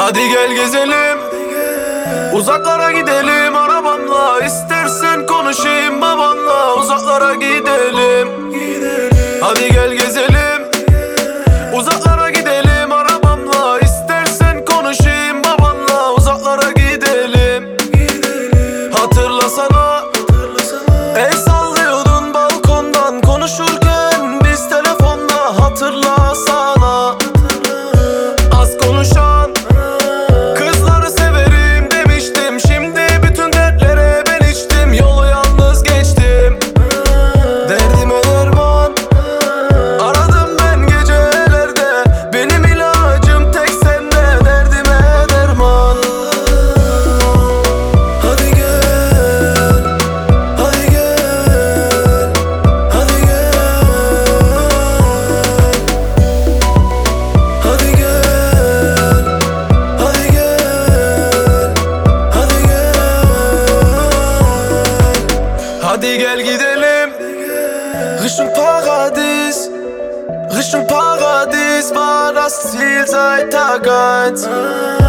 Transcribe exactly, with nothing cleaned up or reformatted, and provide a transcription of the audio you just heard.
Hadi gel gezelim, uzaklara gidelim arabamla. İstersen konuşayım babanla, uzaklara gidelim. Hadi gel gezelim, uzaklara gidelim arabamla. İstersen konuşayım babanla, uzaklara gidelim. Hatırlasana, el sallıyordun balkondan konuşurken biz telefonla. Hatırlasana, az konuşan kızları severim demiştim. Şimdi bütün dertlere ben içtim, yolu yalnız geçtim. Derdime derman aradım ben gecelerde, benim ilacım tek sende, derdime derman. Hadi gel, hadi gel, hadi gel, hadi gel, hadi gel, hadi gel. Hadi gel gidelim, Richtung Paradies, Richtung Paradies war das Ziel seit Tag eins.